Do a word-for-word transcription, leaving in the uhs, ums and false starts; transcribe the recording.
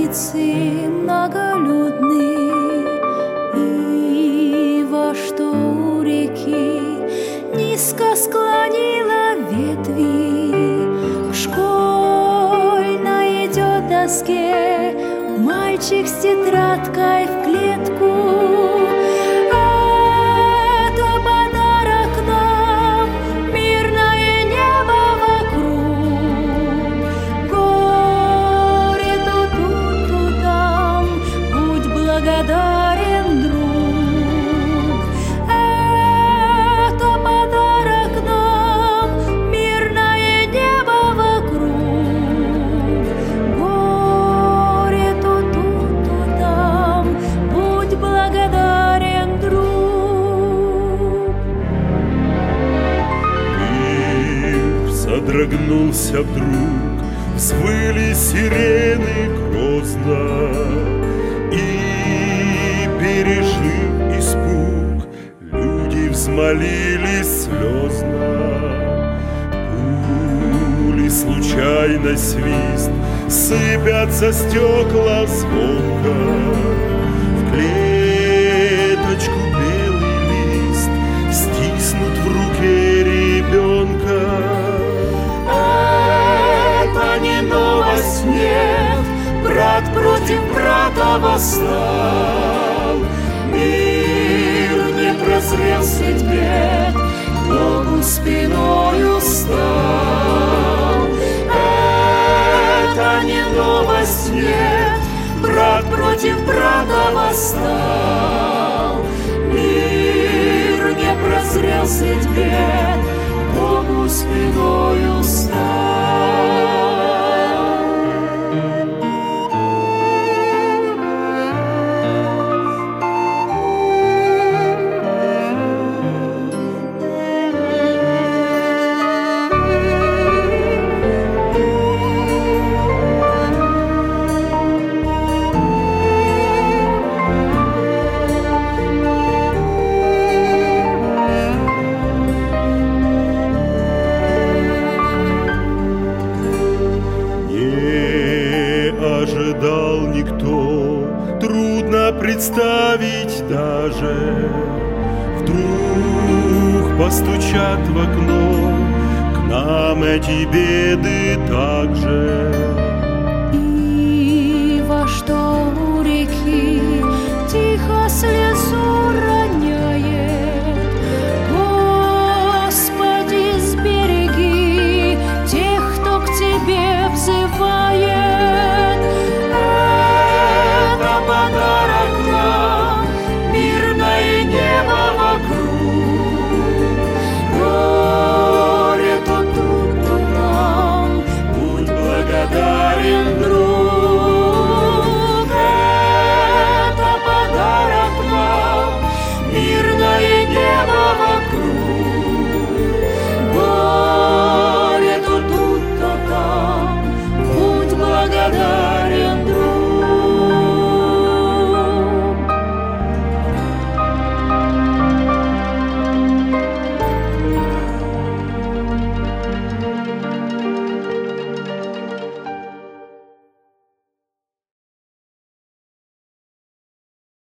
улицы многолюдны, ива, что у реки, низко склонила ветви. К школьной идет доске мальчик с тетрадкой в клетку. Благодарен, друг, это подарок нам, мирное небо вокруг. Горе то тут, то там, будь благодарен, друг. Мир содрогнулся вдруг, взвыли сирены грозно, и, пережив испуг, люди взмолились слезно. Пули, случайно свист, сыпятся стекла звонко. В клеточку белый лист стиснут в руке ребенка. Это не новость, нет, брат против брата восстал. Мир не прозрел средь бед, Богу спиною стал. Это не новость, нет, брат против брата восстал. Мир не прозрел средь бед, Богу спиною стал. Ожидал никто, трудно представить даже. Вдруг постучат в окно, к нам эти беды также.